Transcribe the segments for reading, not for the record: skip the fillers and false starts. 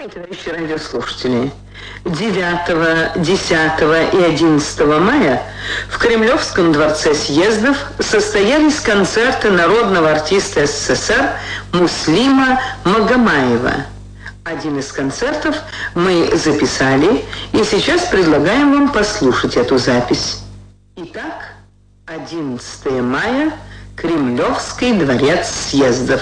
Товарищи радиослушатели, 9, 10 и 11 мая в Кремлевском дворце съездов состоялись концерты народного артиста СССР Муслима Магомаева. Один из концертов мы записали, и сейчас предлагаем вам послушать эту запись. Итак, 11 мая, Кремлевский дворец съездов.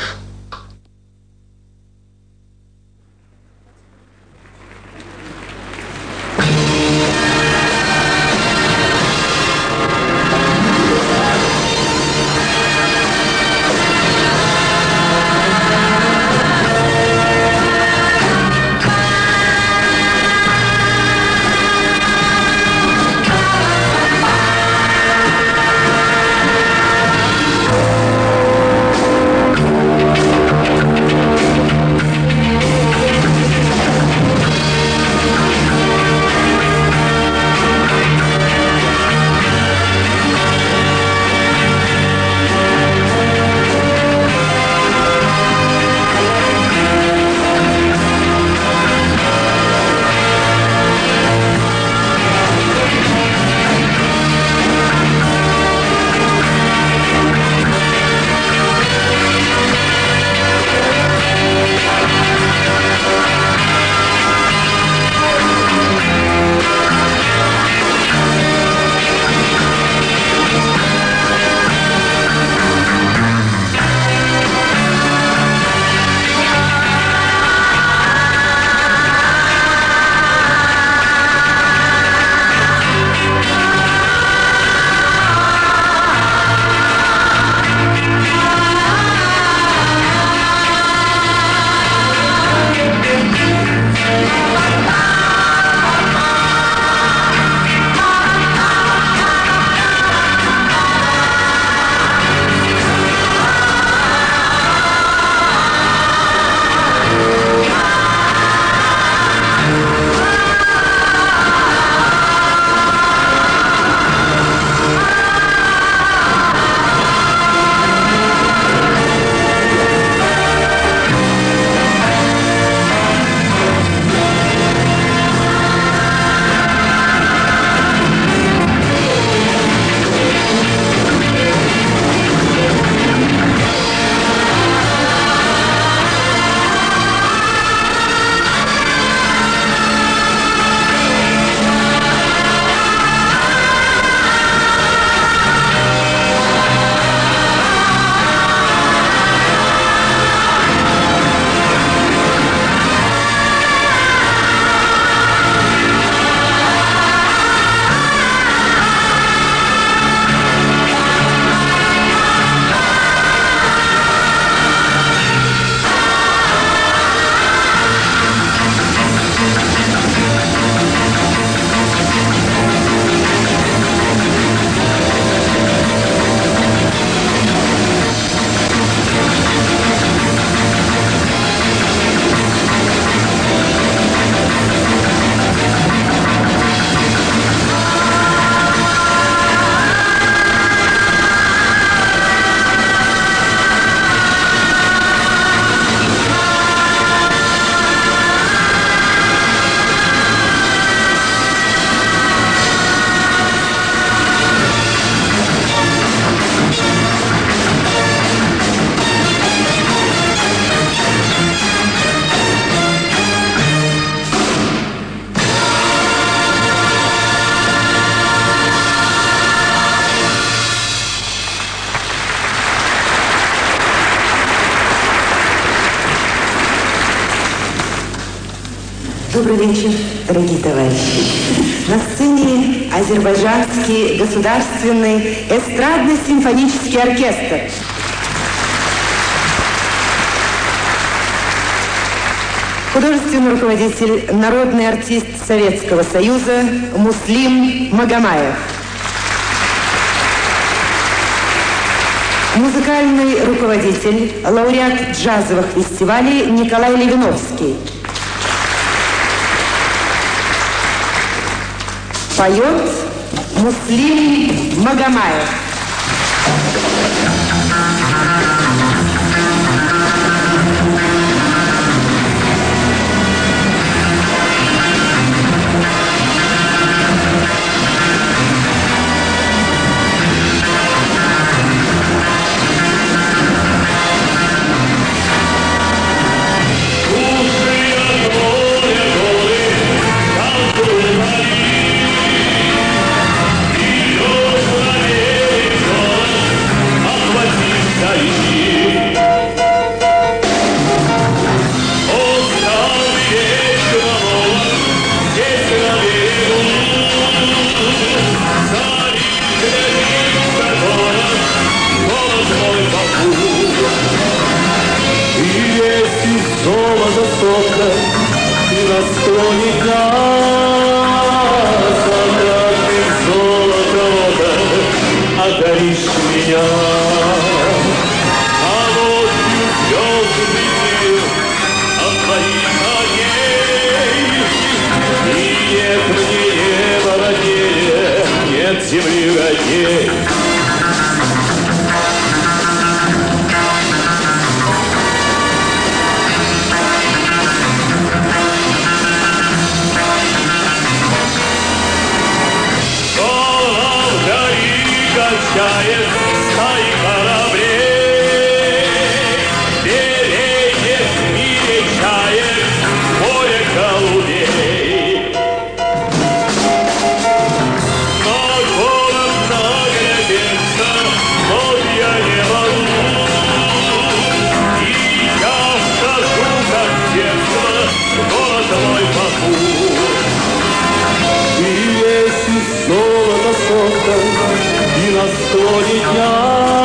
Добрый вечер, дорогие товарищи. На сцене Азербайджанский государственный эстрадно-симфонический оркестр. Художественный руководитель, народный артист Советского Союза Муслим Магомаев. Музыкальный руководитель, лауреат джазовых фестивалей Николай Левиновский. Поет Муслим Магомаев. на склоне дня закатным золотом одаришь меня. А ночью звезды от твоих огней, и нет мне неба роднее, нет земли родней. Качает стаи кораблей, береет в мире чаек море голубей. Но город наглядеться, вот я не могу, и я вхожу, как детство, в город мой Баку. И весь из золота сокта, и на склоне дня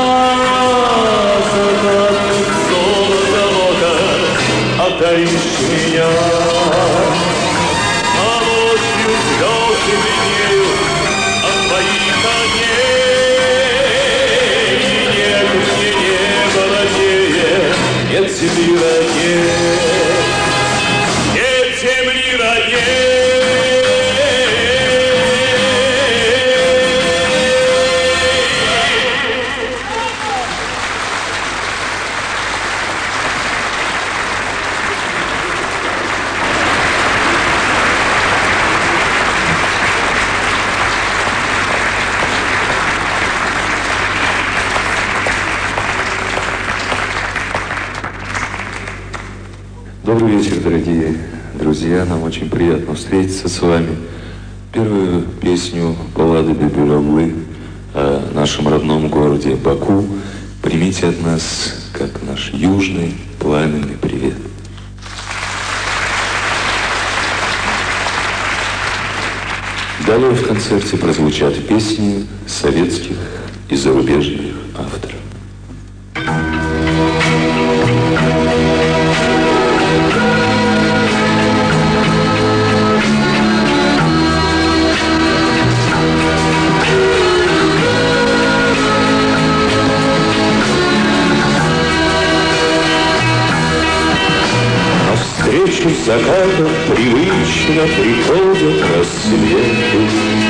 закатных золотом одаришь меня. А ночью звезды бледнеют от твоих огней. Нет мне неба роднее, нет земли роднее, нет земли роднее. Добрый вечер, дорогие друзья. Нам очень приятно встретиться с вами. Первую песню баллады Бибероллы о нашем родном городе Баку примите от нас как наш южный пламенный привет. Далее в концерте прозвучат песни советских и зарубежных авторов. Навстречу закатом привычно приходят рассветы.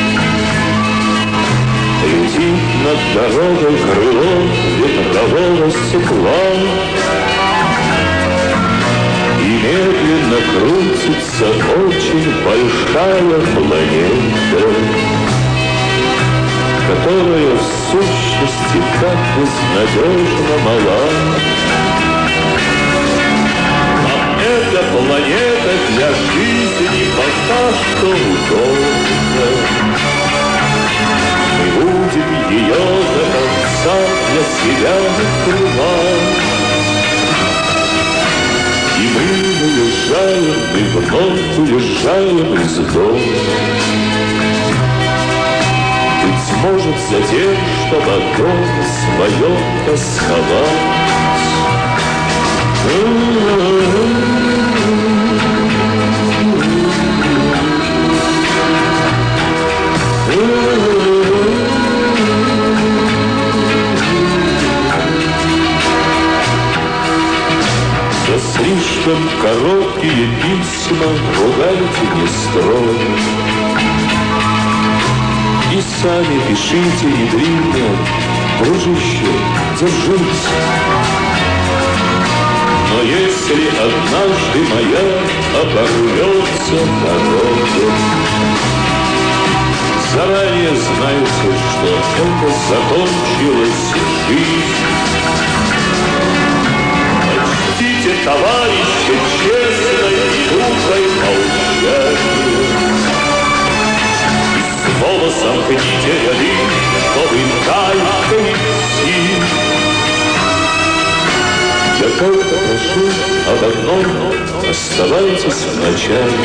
Летит над дорогой крыло ветрового стекла, и медленно крутится очень большая планета, которая в сущности так безнадежно мала. Эта планета для жизни пока что удобна. Мы будем ее до конца для себя открывать. И мы уезжаем, мы вновь уезжаем из дома. Быть может, за тем, чтобы о доме своем тосковать. За слишком короткие письма ругайте не строго. И сами пишите недлинно, дружище, держись. Но если однажды моя оборвется дорога, заранее знайте, что это закончилась жизнь. Почтите товарища честной минутой молчания. И снова сомкните ряды, чтобы дальше идти. Я как-то прошу об одном, оставайтесь в начале.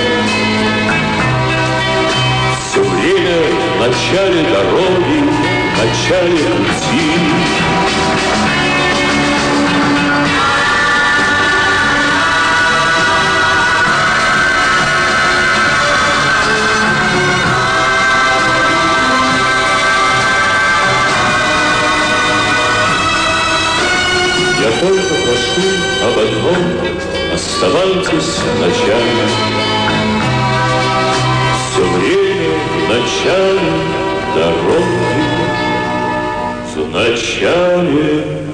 Все время в начале дороги, в начале пути. одном оставайтесь ночами. Все время в начале дороги, в начале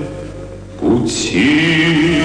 пути.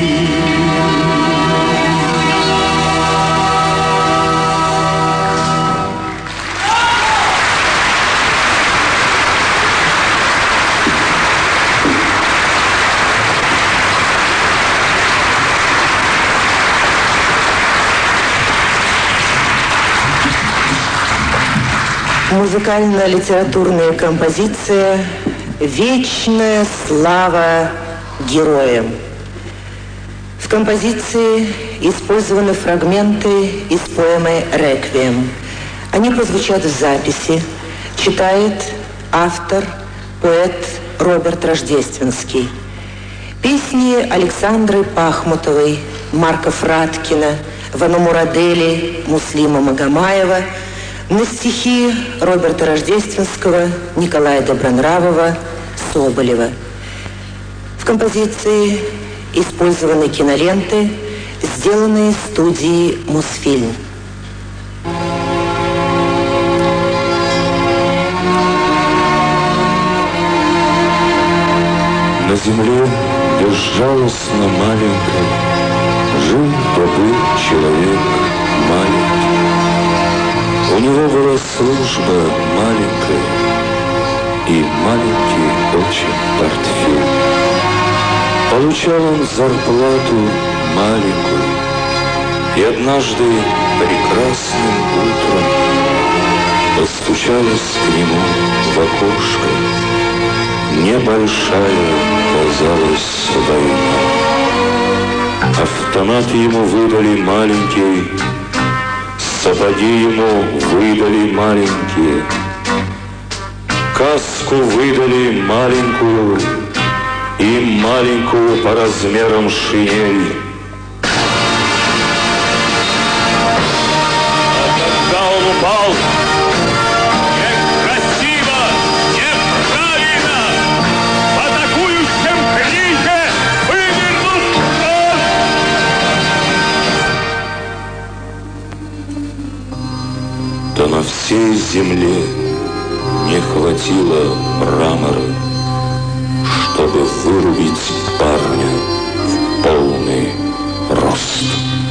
Музыкально-литературная композиция «Вечная слава героям». В композиции использованы фрагменты из поэмы «Реквием». Они прозвучат в записи. Читает автор, поэт Роберт Рождественский. Песни Александры Пахмутовой, Марка Фраткина, Вано Мурадели, Муслима Магомаева на стихи Роберта Рождественского, Николая Добронравова, Соболева. В композиции использованы киноленты, сделанные студией «Мосфильм». На земле безжалостно маленькой жил-был человек маленький. У него была служба маленькая и маленький очень портфель. Получал он зарплату маленькую, и однажды прекрасным утром постучалась к нему в окошко небольшая, казалось, война. Автомат ему выдали маленький, сапоги ему выдали маленькие, каску выдали маленькую и маленькую по размерам шинель. А когда он упал, некрасиво, неправильно, в атакующем крике вывернут нос. То на всей земле не хватило мрамора, чтобы вырубить парня в полный рост.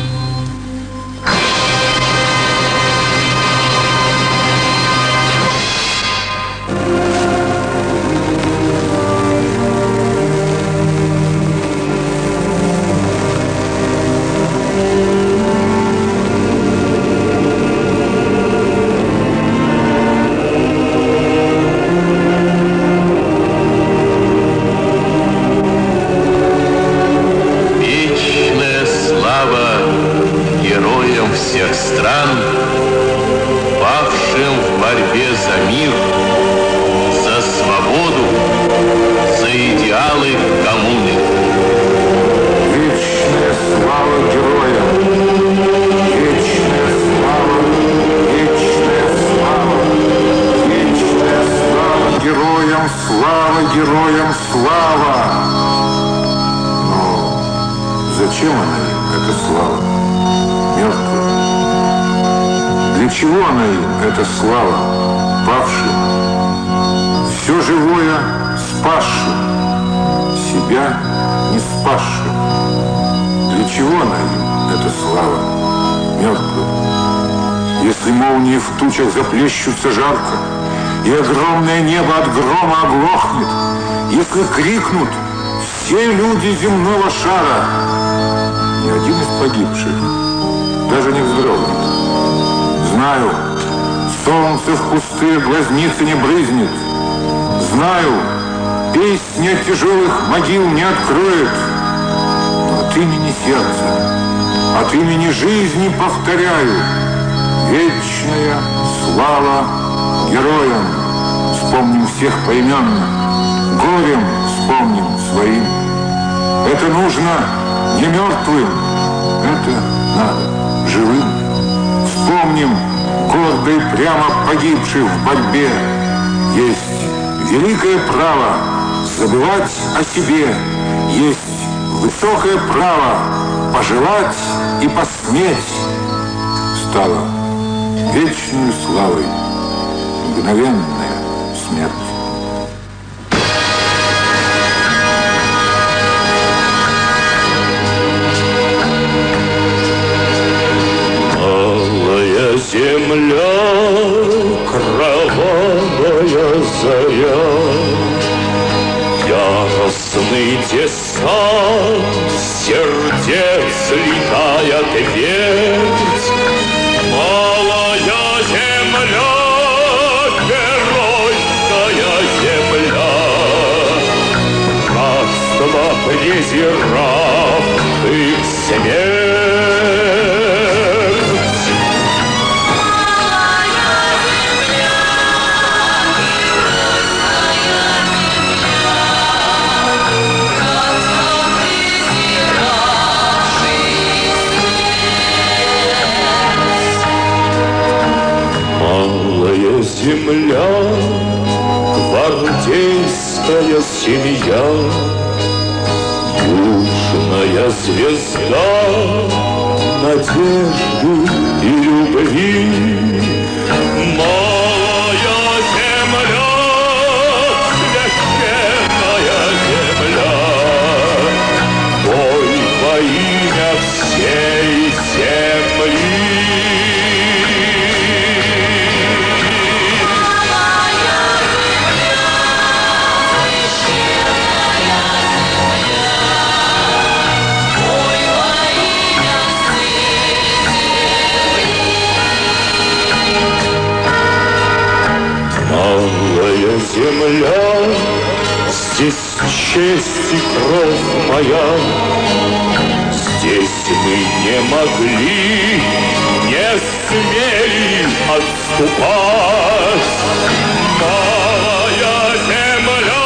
Заплещутся жарко, и огромное небо от грома оглохнет, если крикнут все люди земного шара. Ни один из погибших даже не вздрогнет. Знаю, солнце в пустые глазницы не брызнет. Знаю, песня тяжелых могил не откроет. Но от имени сердца, от имени жизни повторяю: вечная слава героям! Вспомним всех поименно, горем вспомним своим. Это нужно не мертвым, это надо живым. Вспомним гордо и прямо погибших в борьбе. Есть великое право забывать о себе, есть высокое право пожелать и посметь стала вечную славой мгновенная смерть. Малая земля, кровавая заря, яростный десант сердец летает вверх. Малая земля, геройская земля, рабство презирав их смерть. Земля, гвардейская семья, южная звезда надежды и любви. Малая земля, священная земля, бой во имя всей земли. Земля, здесь честь и кровь моя, здесь мы не могли, не смели отступать. Малая земля,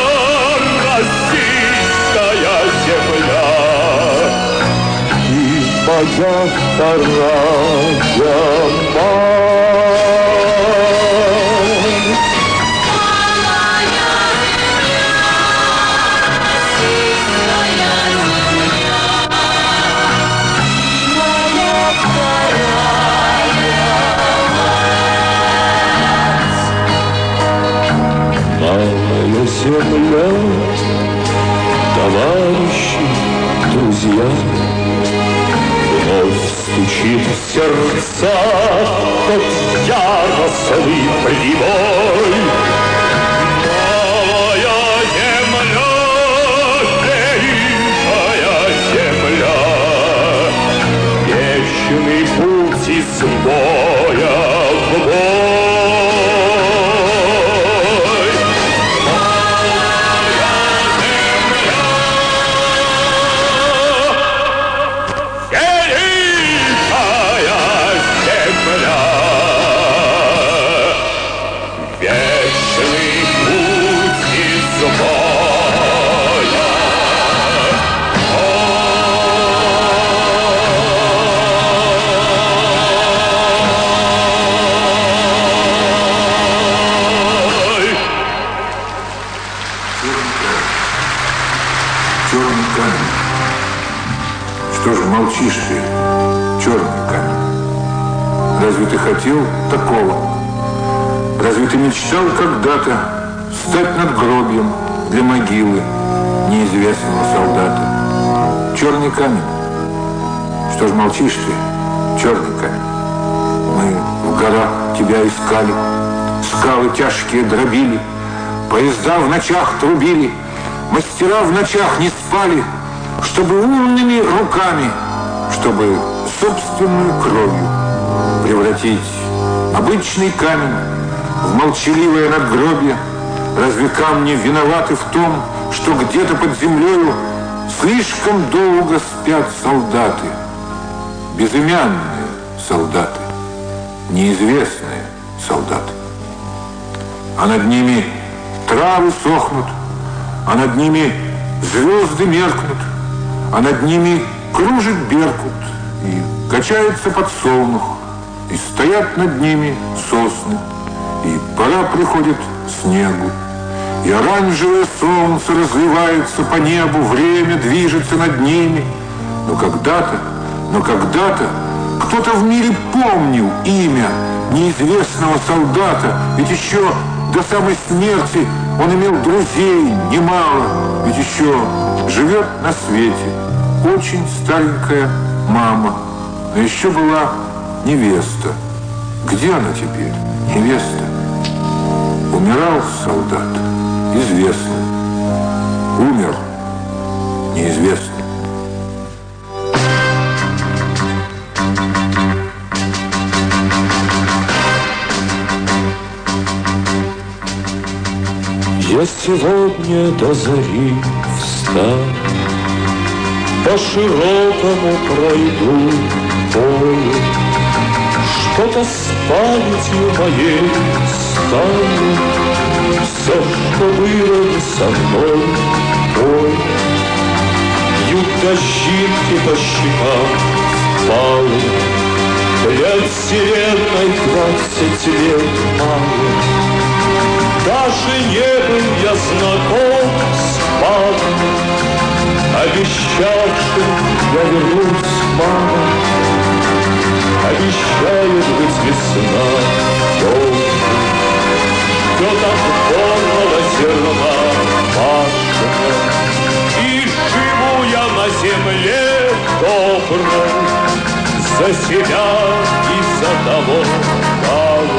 российская земля, и моя вторая мать. Малая земля, товарищи, друзья, вновь стучит в сердца тот яростный прибой. Малая земля, великая земля, вечный путь из боя в бой. Молчишь ты, черный камень. Разве ты хотел такого? Разве ты мечтал когда-то стать надгробием для могилы неизвестного солдата? Черный камень. Что ж молчишь ты, черный камень? Мы в горах тебя искали, скалы тяжкие дробили, поезда в ночах трубили, мастера в ночах не спали, чтобы умными руками, чтобы собственную кровью превратить обычный камень в молчаливое надгробие. Разве камни виноваты в том, что где-то под землею слишком долго спят солдаты? Безымянные солдаты, неизвестные солдаты. А над ними травы сохнут, а над ними звезды меркнут, а над ними кружит беркут, и качается подсолнух, и стоят над ними сосны, и пора приходит снегу, и оранжевое солнце разливается по небу, время движется над ними, Но когда-то кто-то в мире помнил имя неизвестного солдата. Ведь еще до самой смерти он имел друзей немало. Ведь еще живет на свете очень старенькая мама. Но еще была невеста. Где она теперь, невеста? Умирал солдат, известно. Умер, неизвестно. Я сегодня до зари встану, по широкому пройду полю, что-то с памятью моей стану, все, что было не со мной, ой. Бьют дождинки по щекам впалы, для вселенной 20 лет мало. Даже не был я знаком с папой, обещавшим я вернусь, мама. Обещает быть весна долгой, ждет отборного зерна пашня. И живу я на земле доброй, за себя и за того мало.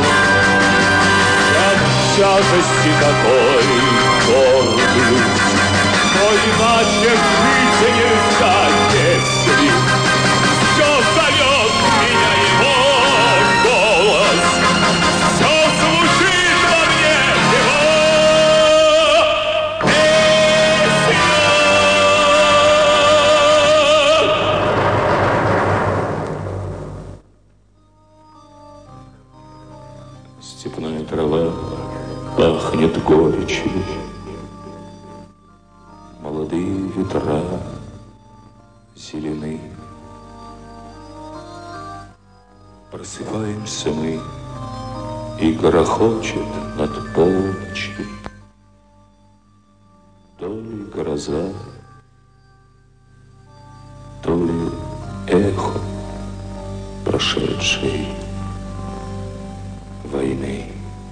Тяжести такой гордость, но иначе жить нельзя, если все зовет меня его голос, все звучит во мне его песня. Степная трава пахнет горечью, молодые ветра зелены. Просыпаемся мы, и грохочет над полночью то ли гроза, то ли эхо прошедшей войны.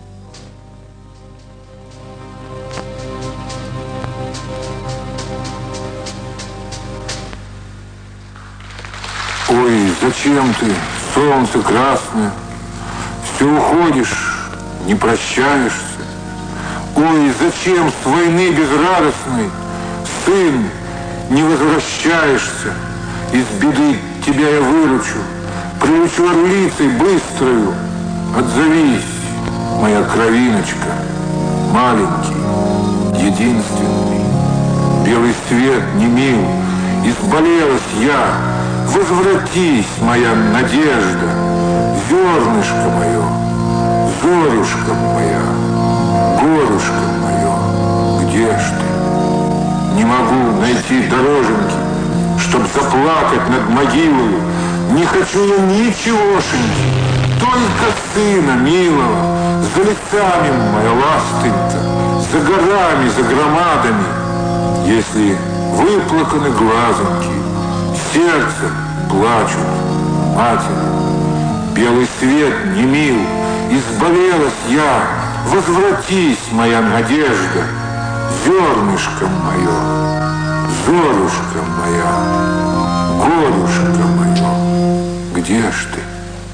Ой, зачем ты, солнце красное, все уходишь, не прощаешься? Ой, зачем с войны безрадостной, сын, не возвращаешься? Из беды тебя я выручу, прилечу орлицей быстрою. Отзовись, моя кровиночка, маленький, единственный. Белый свет не мил, изболелась я. Возвратись, моя надежда, зернышко мое, зорюшка моя, горюшка мое, где ж ты? Не могу найти дороженьки, чтоб заплакать над могилою. Не хочу я ничегошеньки, только сына милого. За лесами, моя ластынька, за горами, за громадами. Если выплаканы глазоньки, сердце плачут матери. Белый свет не мил, изболелась я. Возвратись, моя надежда, зернышко мое, зорюшка моя, горюшка мое, где ж ты?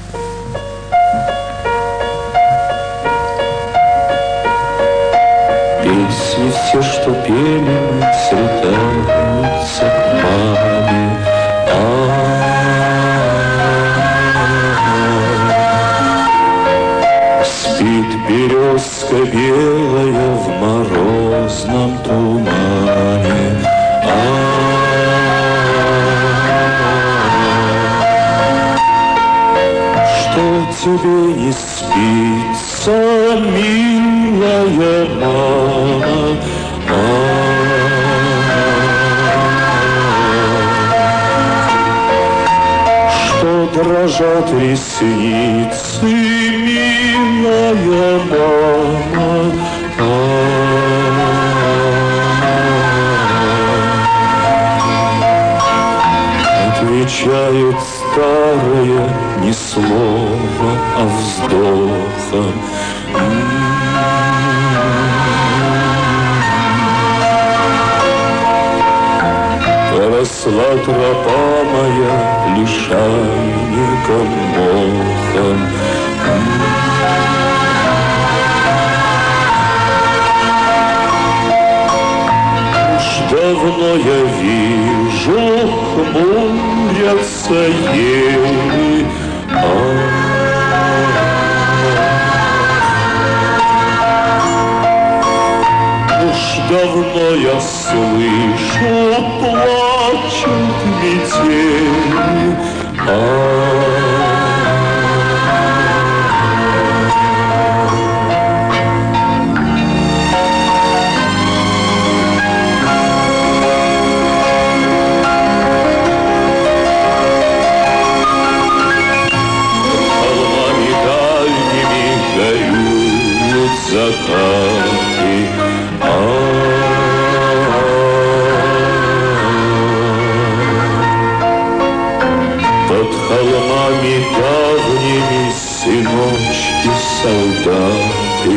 Песни все, что пели мы, слетаются к маме. Спит березка белая в морозном тумане. Что тебе не спится, милая мама? Что дрожат ресницы, милая мама? замечает старое ни слова, а вздоха. Поросла тропа моя лишайником мохом. Давно я вижу, хмурятся ели, уж давно я слышу, плачут метели, закаты, под холмами давними сыночки-солдаты,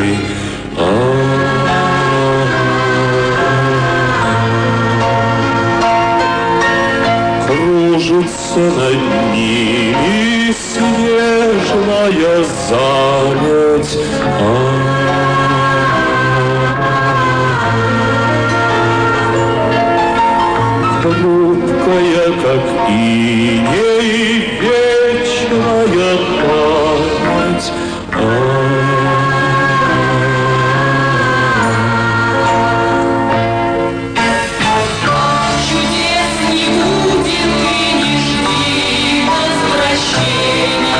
кружится над ними снежная заледь. Хрупкая, как иней, вечная память. Чудес не будет, ты не жди возвращения.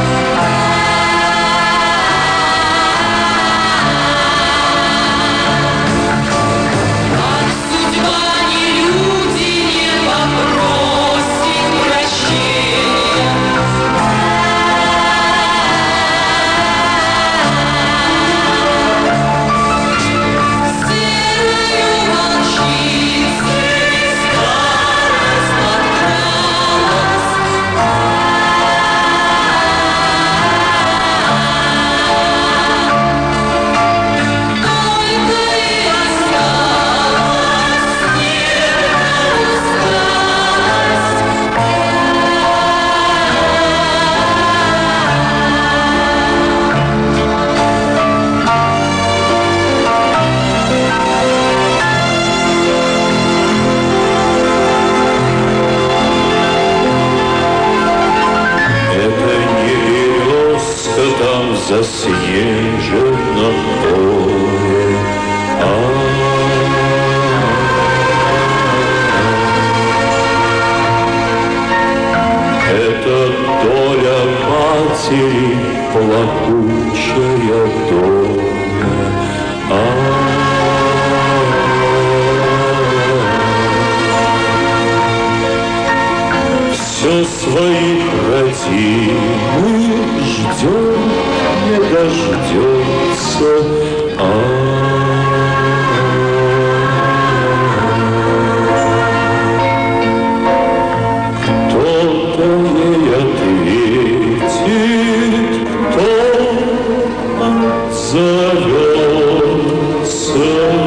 Заснеженном поле, это доля матери, плакучая доля. Все своих родимых ждем, не дождется. Кто-то ей ответит, кто отзовется.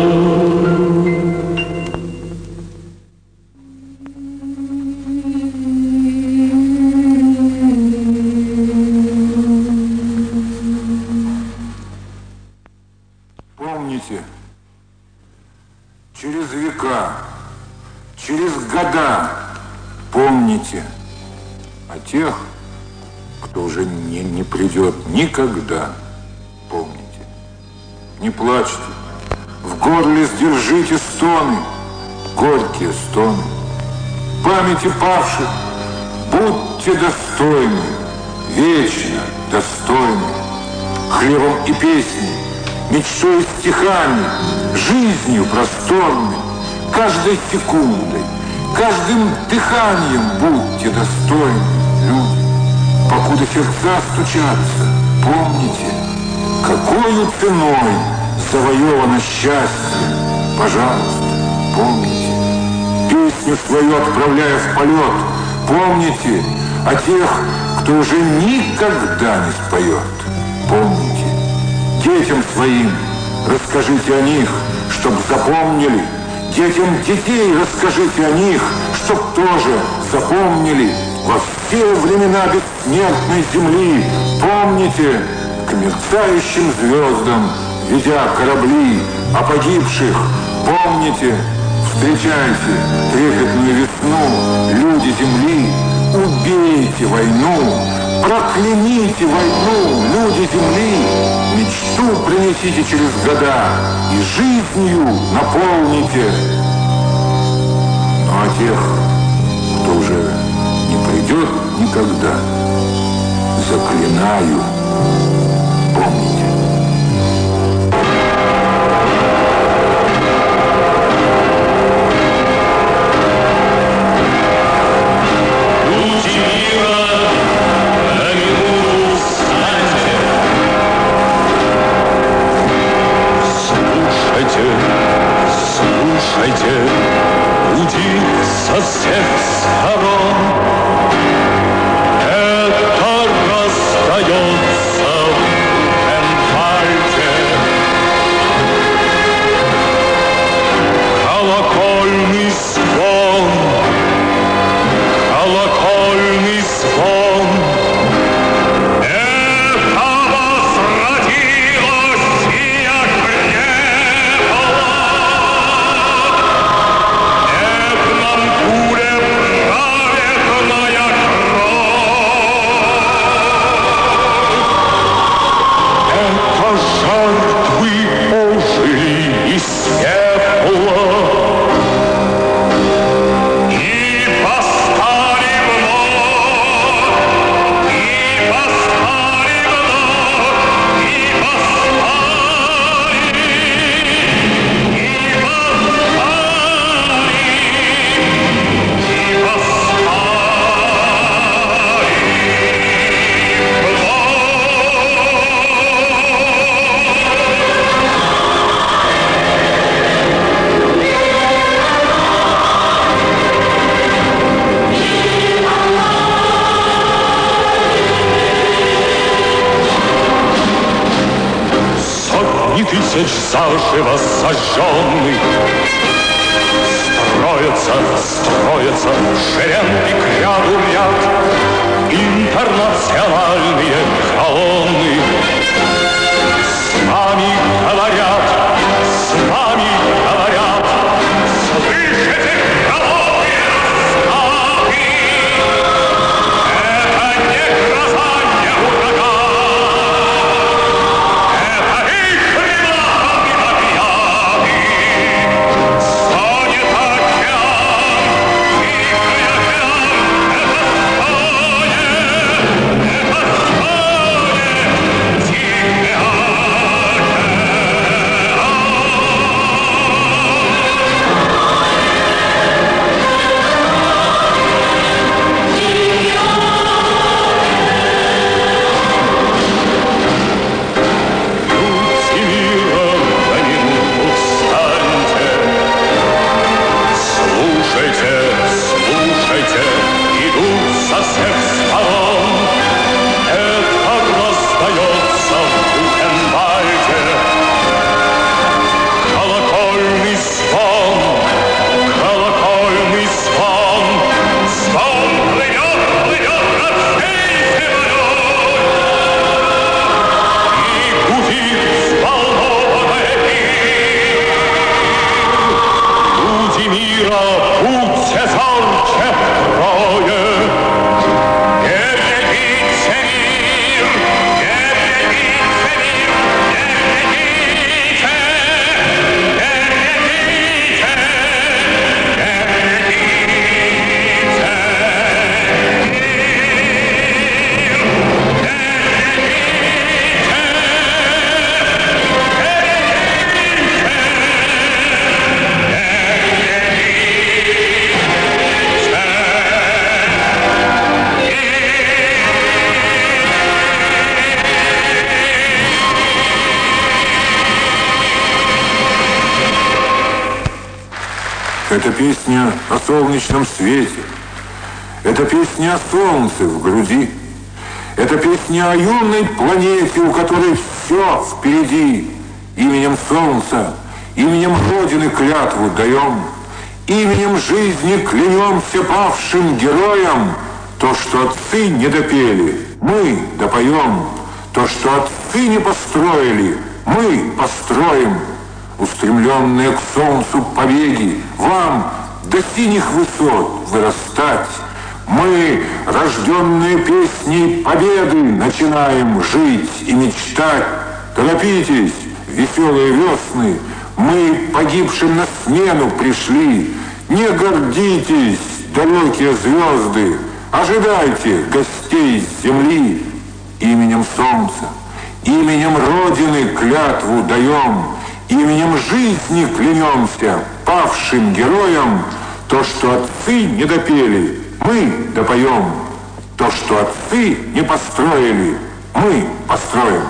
Через века, через года помните о тех, кто уже не придет никогда. Помните, не плачьте, в горле сдержите стоны, горькие стоны. Памяти павших будьте достойны, вечно достойны, хлебом и песней, мечтой и стихами, жизнью просторной, каждой секундой, каждым дыханием будьте достойны, люди. Покуда сердца стучатся, помните, какою ценой завоевано счастье. Пожалуйста, помните, песню свою отправляя в полет, помните о тех, кто уже никогда не споет. Помните, детям своим расскажите о них, чтоб запомнили. Детям детей расскажите о них, чтоб тоже запомнили. Во все времена бессмертной земли помните, к мерцающим звездам ведя корабли, о погибших помните. Встречайте трепетную весну, люди земли, убейте войну, прокляните войну, люди земли, мечту принесите через года и жизнью наполните. Ну а тех, кто уже не придет никогда, заклинаю, помните. Слушайте, люди со всех сторон. Это раздается в Энвальде. Колокольный звон, колокольный звон. Это возродилась сия Гневла. Тысяч заживо сожженных строятся шеренги к ряду ряд, интернациональные колонны. С нами говорят, слышите голодные раскаты? Это не гроза, не ураган, это вихрь. Это песня о солнечном свете. Это песня о солнце в груди. Это песня о юной планете, у которой все впереди. Именем солнца, именем Родины клятву даем. Именем жизни клянемся павшим героям. То, что отцы не допели, мы допоем. То, что отцы не построили, мы построим. Устремленные к солнцу побеги, вам до синих высот вырастать. Мы, рожденные песней победы, начинаем жить и мечтать. Торопитесь, веселые весны, мы погибшим на смену пришли. Не гордитесь, далекие звезды, ожидайте гостей с земли. Именем солнца, именем Родины клятву даем, именем жизни клянемся павшим героям. То, что отцы не допели, мы допоем. То, что отцы не построили, мы построим.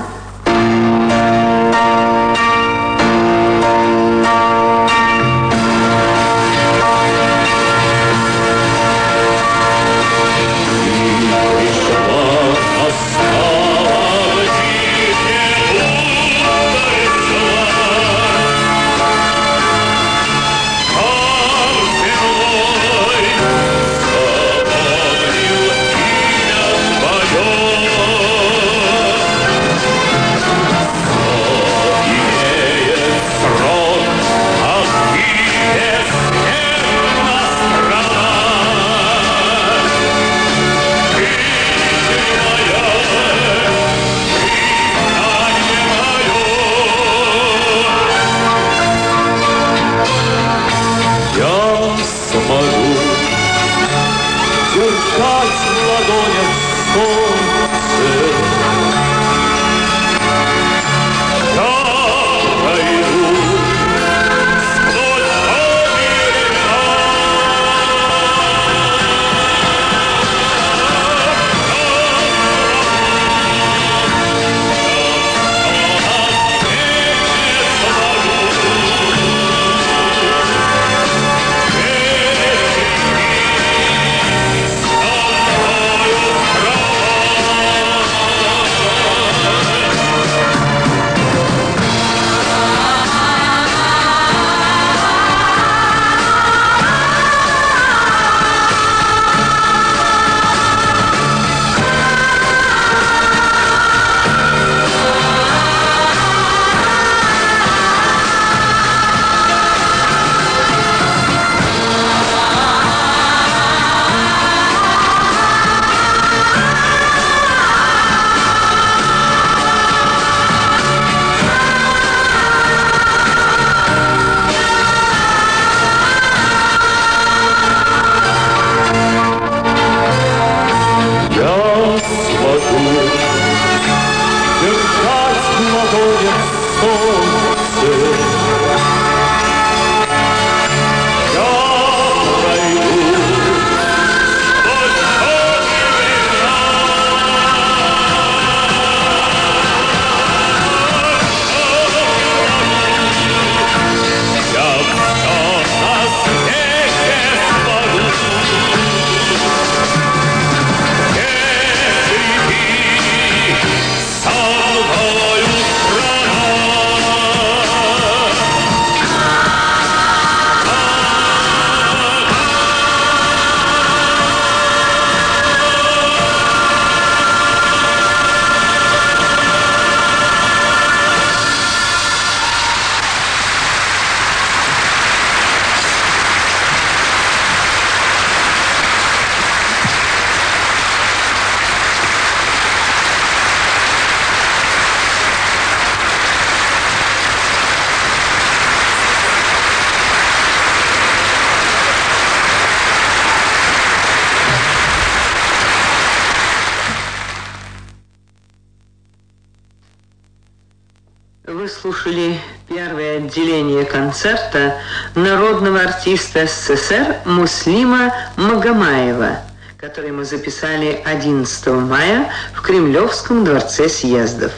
Вы слушали первое отделение концерта народного артиста СССР Муслима Магомаева, который мы записали 11 мая в Кремлевском дворце съездов.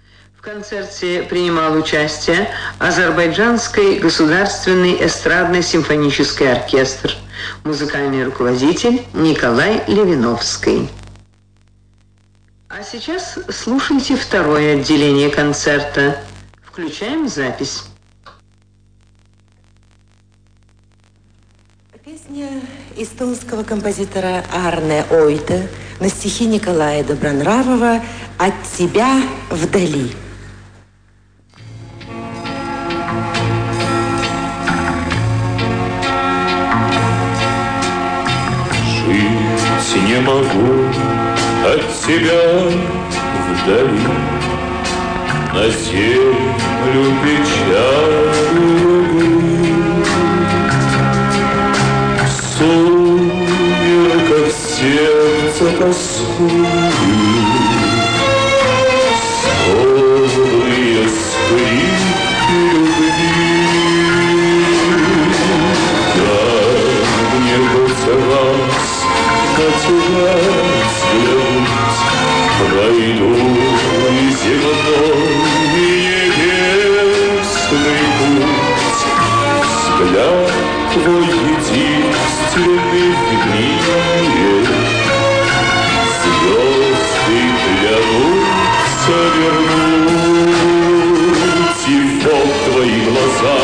В концерте принимал участие Азербайджанский государственный эстрадно-симфонический оркестр, Музыкальный руководитель Николай Левиновский. А сейчас слушайте второе отделение концерта. Включаем запись. Песня эстонского композитора Арне Ойте на стихи Николая Добронравова «От тебя вдали». Жить не могу от тебя вдали, на землю печаль. В сумерках сердце тоскую, сонные скрипки любви. Дай мне хоть раз на тебя взглянуть, пройду и земной, и небесный путь. Взгляд твой единственный в мире, звезды клянутся вернуть. И вот твои глаза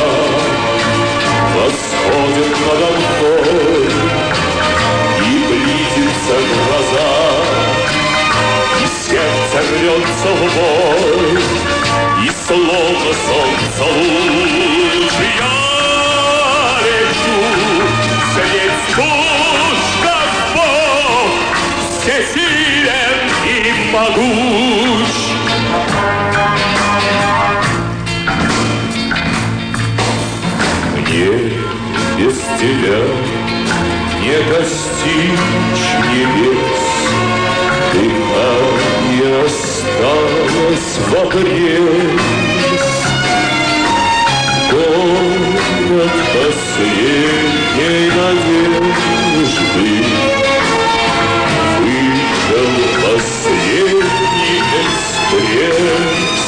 восходят надо мной, и близится гроза, и сердце рвется в бой, и словно солнце луч я лечу, средь туч, как Бог, всесилен и могуч. Мне без тебя не достичь небес, дыхание осталось в окрест. Город последней надежды, вышел последний экспресс.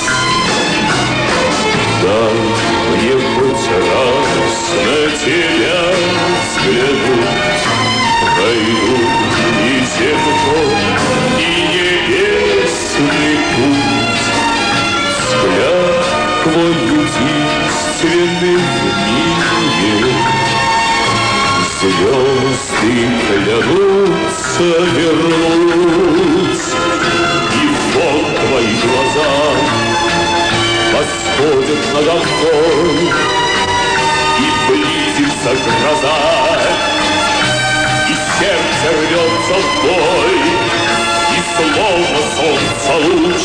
Дай мне хоть раз на тебя взглянуть, пройду и земной, и небесный путь. Взгляд твой единственный в мире, звезды клянутся вернуть. И вот твои глаза восходят надо мной, и близится гроза, и сердце рвется в бой, и словно солнце луч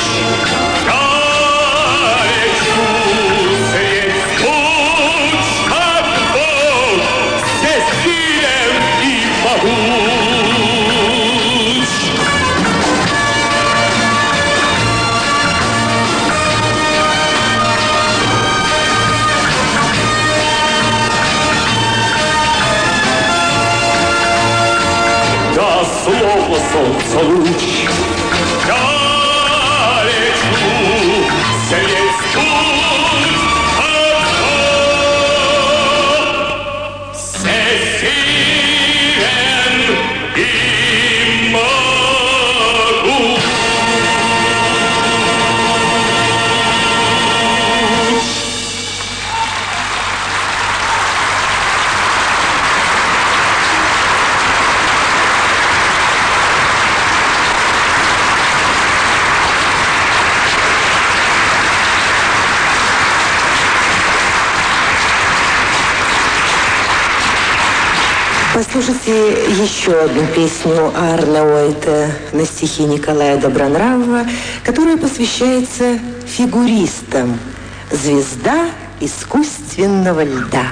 я лечу средь туч, как Бог, всесилен и могуч. Да, словно солнце луч я лечу средь туч, как Бог, всесилен и могуч. Послушайте еще одну песню Арне Ойте на стихи Николая Добронравова, которая посвящается фигуристам. «Звезда искусственного льда».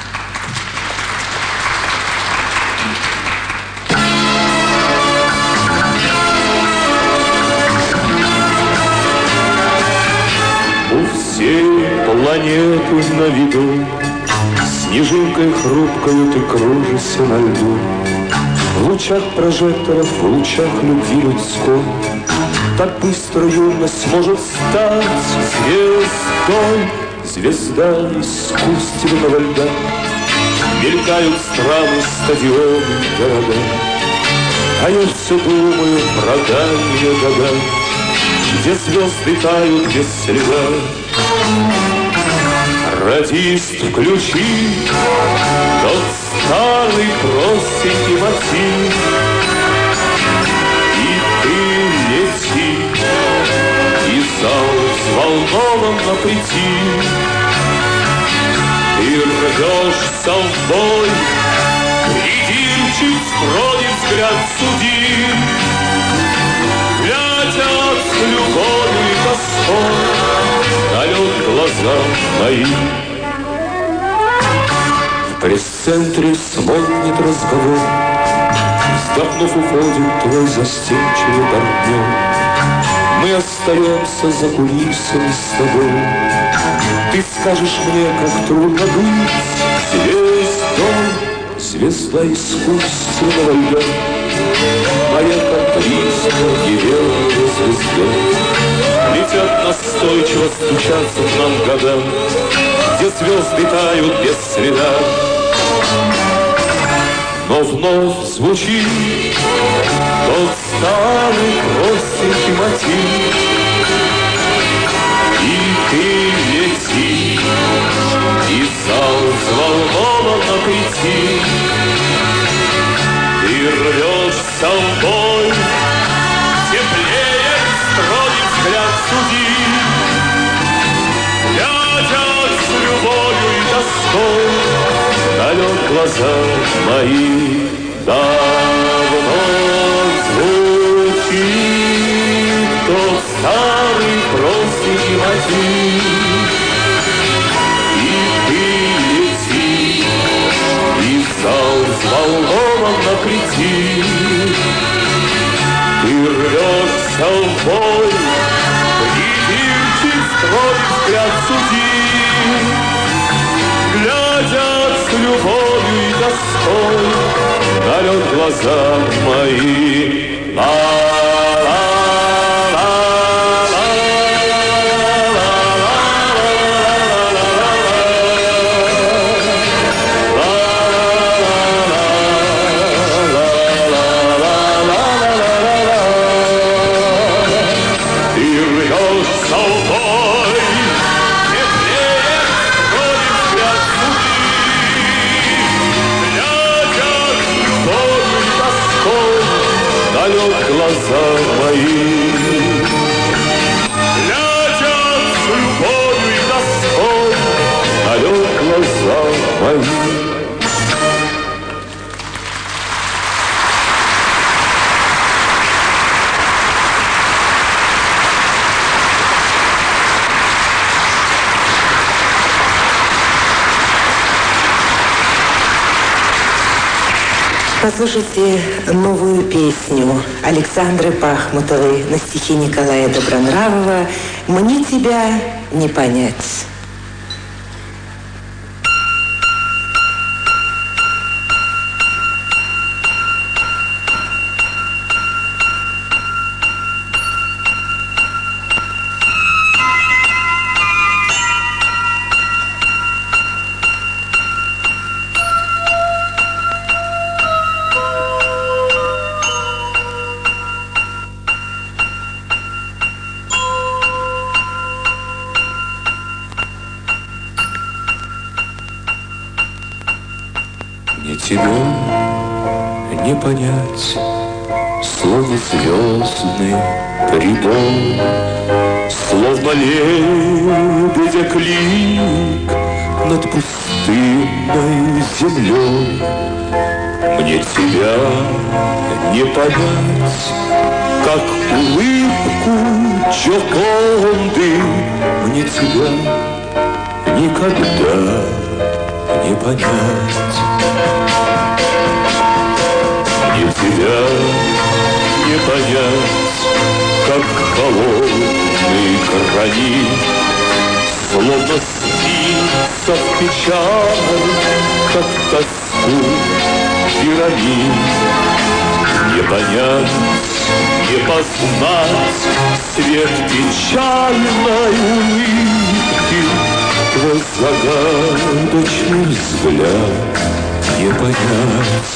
У всей планеты на виду, снежинкой хрупкою ты кружишься на льду. В лучах прожекторов, в лучах любви людской, так быстро юность может стать звездой. Звезда искусственного льда, Мелькают страны, стадионы, города, а я все думаю про дальние года, где звезды тают без следа. Радист, включи тот старый простенький мотив, и ты лети, и зал взволнованно прийти. Ты рвешься в бой, придирчив бродит взгляд судьи, глядя с любовью и тоской на лед глаза мои. В пресс-центре смолкнет разговор, вздохнув, уходит твой застенчивый партнер. Мы остаемся за кулисами с тобой. Ты скажешь мне, как трудно быть звездой, звезда искусственного льда, моя капризная неверная звезда. Летят настойчиво, стучатся к нам года, где звезды тают без следа. Но вновь звучит тот старый простенький мотив, и ты лети, и зал взволнованно прийти. Ты рвешься в бой, теплее строит взгляд судьи, глядя с любовью и тоской на лед глаза мои. Давно звучит тот старый простенький мотив, и ты лети, и в зал взволнованно прийти. Ты рвешься в бой, придирчив строит взгляд судьи, глядя с любовью и тоской на лед глаза мои. Глаза мои, глядя с любовью и тоской на лед глаза мои. Послушайте новую песню Александры Пахмутовой на стихи Николая Добронравова «Мне тебя не понять». Тебя не понять, словно звездный прибой, словно лебедя клик над пустынной землей. Мне тебя не понять, как улыбку Джоконды. Мне тебя никогда не понять. Мне тебя не понять, как холодный гранит, словно спится в печаль, как тоску пирамид. Не понять, не познать свет печальной улыбки, твой загадочный взгляд не понять.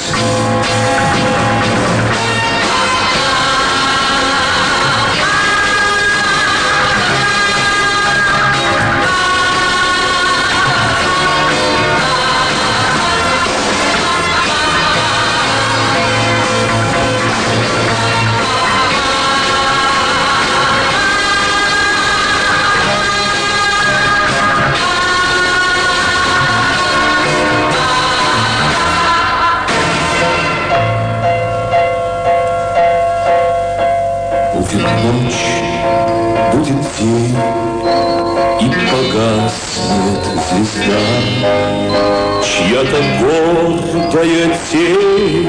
день, и погаснет звезда, чья-то гордая тень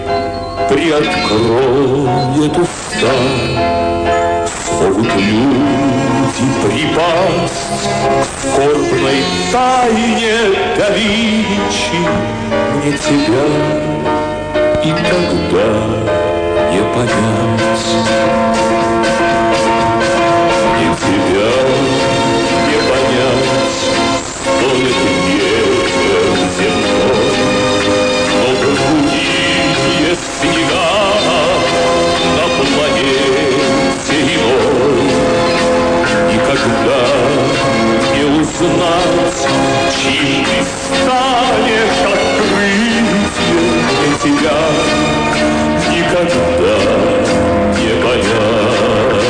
приоткроет уста. Смогут люди припасть к скорбной тайне далечи, мне тебя и тогда не понять. Мне тебя не понять, стоит ветер земной, но прокудие снега на планете иной. Никогда не узнать, чьим ты станешь открытие. Мне тебя никогда не понять.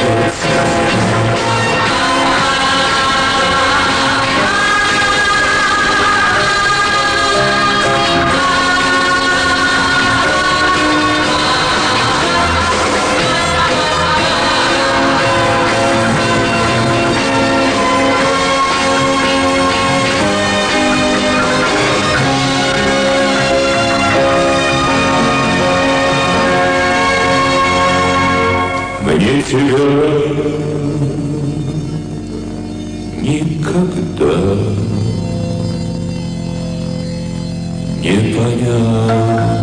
Мне тебя никогда не понять.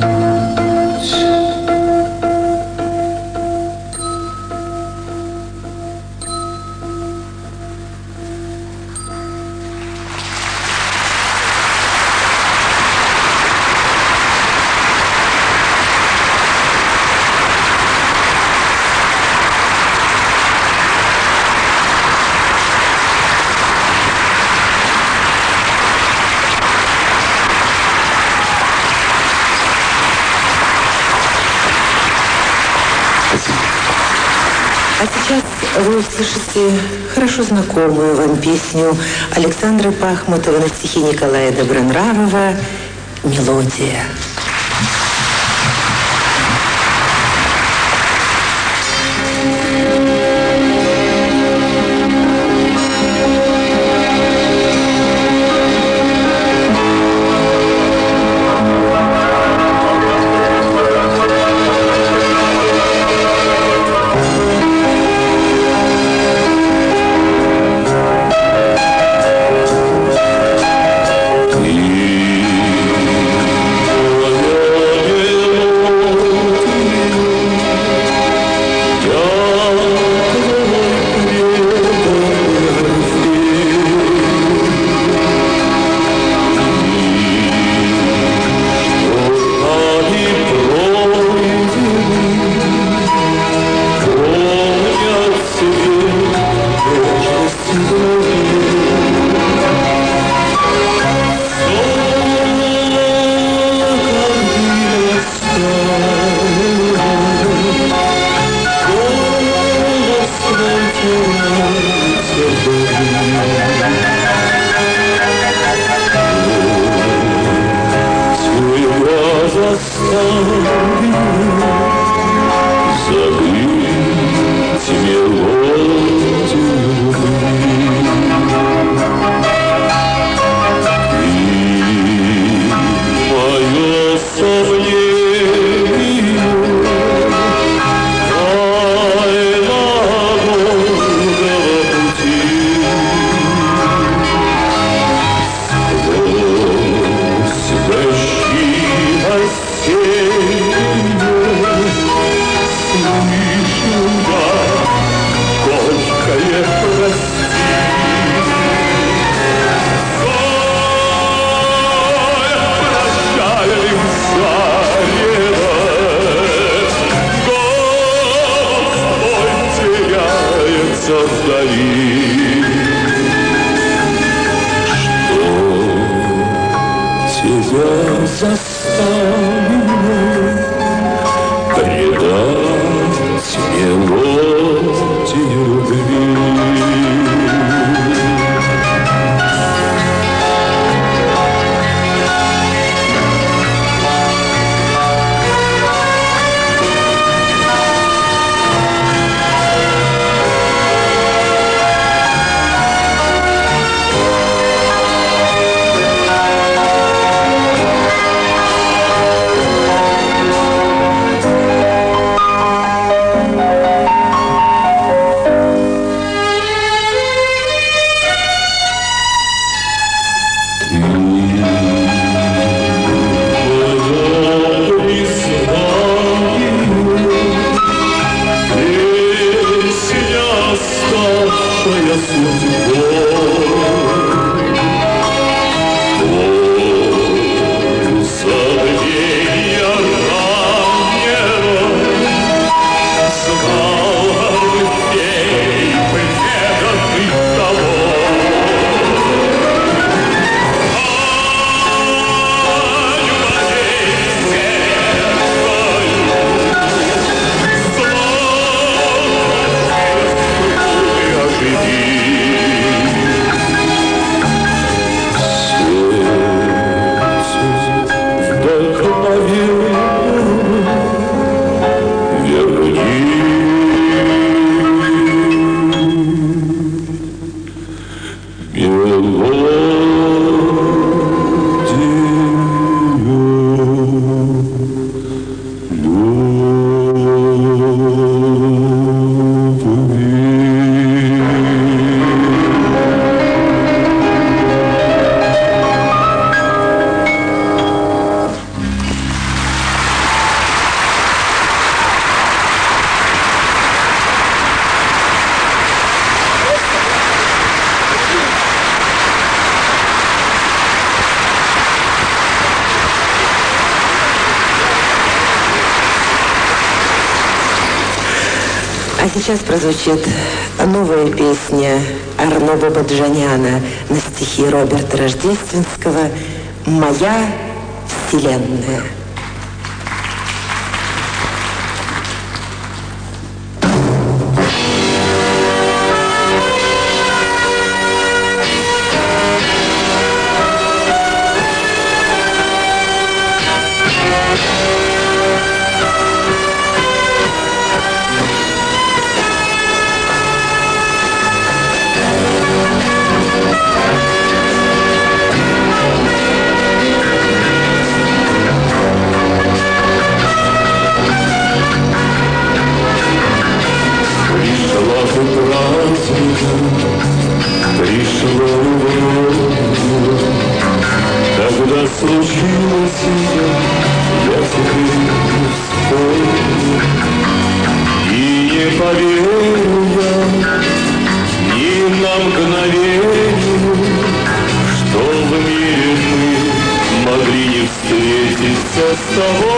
А сейчас вы услышите хорошо знакомую вам песню Александры Пахмутовой на стихи Николая Добронравова «Мелодия». Дожди осенние оставленной предать мелодию любви. А сейчас прозвучит новая песня Арно Бабаджаняна на стихи Роберта Рождественского «Моя вселенная». С тобой.